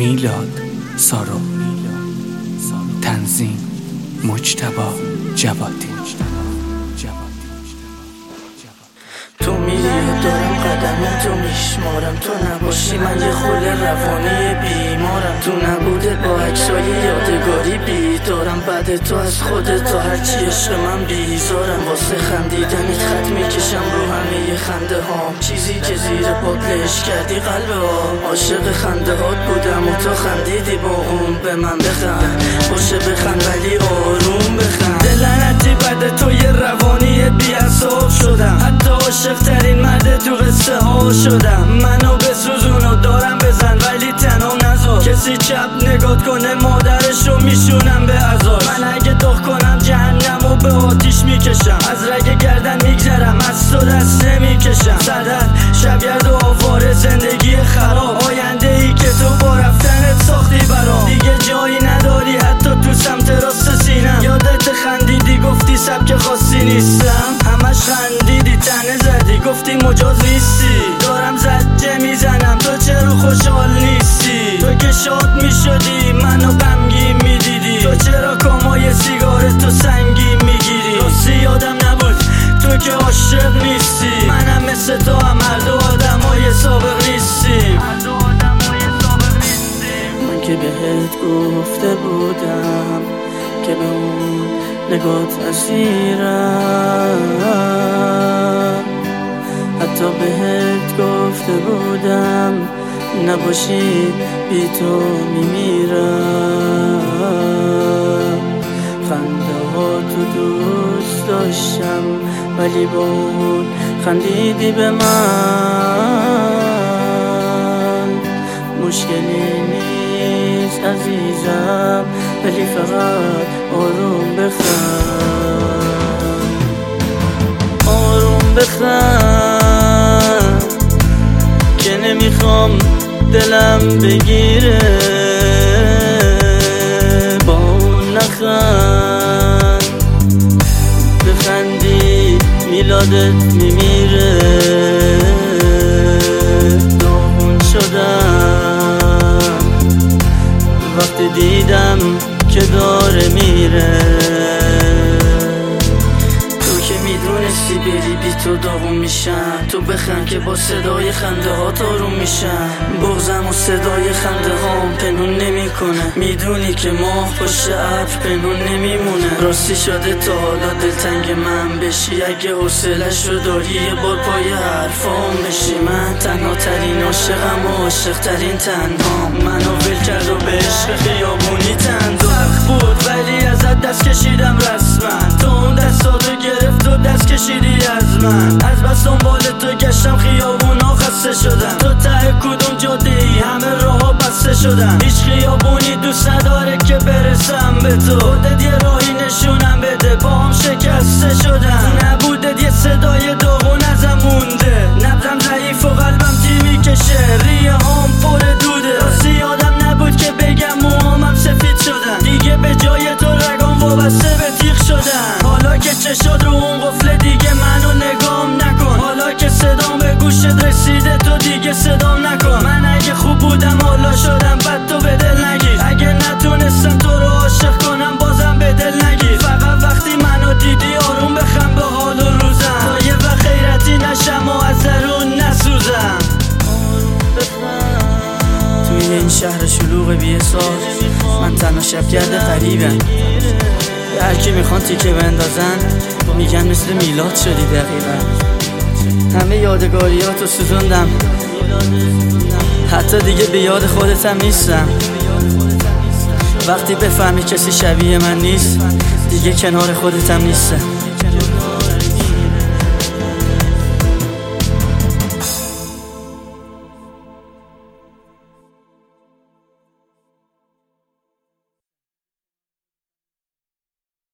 میلاد سارو، تنظیم مجتبی جوادی. تو میری دارم قدم تو میشمارم، تو نباشی من یه خل روانی بیمارم. تو نبوده با عکسای یادگاری بیدارم، بعد تو از خودت تا هرچی عشق من بیزارم. واسه خندیدنت خط میکشم رو همه خنده هام، چیزی که زیر پات لش کردی قلب ها. عاشق خنده هات بودم و تو خندیدی با اون، به من بخند باشه بخند ولی آروم بخند. دلنتی بعد تو یه روانی بی‌حساب شدم، حتی عاشق ترین مرد تو قصه ها شدم. منو بسوزون و دارم بزن ولی تنها نذار کسی چپ نگات کنه، مادرشو میشونم به عذاب. من اگه داغ کنم جهنمو به آتیش میکشم، از رگ گردن میگذرم از تو دست نمیکشم. صدر شبگرد و آواره زندگی خراب، آینده ای که تو با رفتنت ساختی برام. دیگه جایی نداری حتی تو سمت راست سینم، یادت خندیدی گفتی سبک خاصی نیستم. همش خندیدی تنه زدی گفتی مجاز نیستی، دارم زجه میزنم تو چرا خوشحال نیستی. تو که شاد میشدی منو غمگین میدیدی، تو چرا کامای سیگار تو سنگین میگیری. راستی یادم نبود تو که عاشق نیستی، منم مثل تو هم هر دو آدمای سابق نیستیم. من که بهت گفته بودم که به اون نگات اسیرم، حتی بهت گفته بودم نباشی بی تو میمیرم. خنده ها تو دوست داشتم ولی با اون خندیدی به من. مشکلی نیست عزیزم ولی فقط آروم بخند، آروم بخند که نمیخوام دلم بگیره. با اون نخند، بخندی میلادت میمیره. داغون شدم وقتی دیدم که داره میره. میدونستی بری بی تو داغون میشم، تو بخند که با صدای خنده ها آروم میشم. بغضم و صدای خنده هام پنهون نمیکنه، میدونی که ماه پشت ابر پنهون نمیمونه. راستی شده تا حالا دلتنگ من بشی، اگه حوصله‌ش رو داری یه بار پای حرفام بشی. من تنها ترین عاشقم و عاشق ترین تنهام، منو ول کرد و به عشق خیابونی تن سخت بود ولی ازت دست کشیدم رسما. تو اون دستاتو گرفت و دست کشیدی از من، از بس دنبال تو گشتم خیابونا خسته شدم. تو ته کدوم جاده ای همه راه‌ها بسته شدن، هیچ خیابونی دوست نداره که برسم به تو. خودت یه راهی نشونم بده باهم شکسته شدم. نبودت یه صدای داغون ازم مونده، نبضم ضعیف و قلبم تیر میکشه، ریه هام پر دوده. راستی یادم نبود که بگم موهامم سفید شدن، دیگه به جای تو رگام وابسته به تیغ شدن. حالا که چشات رو اون قفل دیگه منو نگام نکن، حالا که صدام به گوشت رسیده تو دیگه صدام نکن. من اگه خوب بودم حالا شدم بد تو به دل نگیر، اگه نتونستم تو رو عاشق کنم بازم به دل نگیر. فقط وقتی منو دیدی آروم بخند به حال و روزم، تا یه وقت غیرتی نشم و از درون نسوزم. توی این شهر شلوغ بی‌حساب من تنها شبگرد غریبم، هرکی میخوان تیکه بندازن میگن مثل میلاد شدی دقیقا. همه یادگاریاتو سوزوندم، حتی دیگه به یاد خودتم نیستم. وقتی بفهمی کسی شبیه من نیست دیگه کنار خودتم نیستم.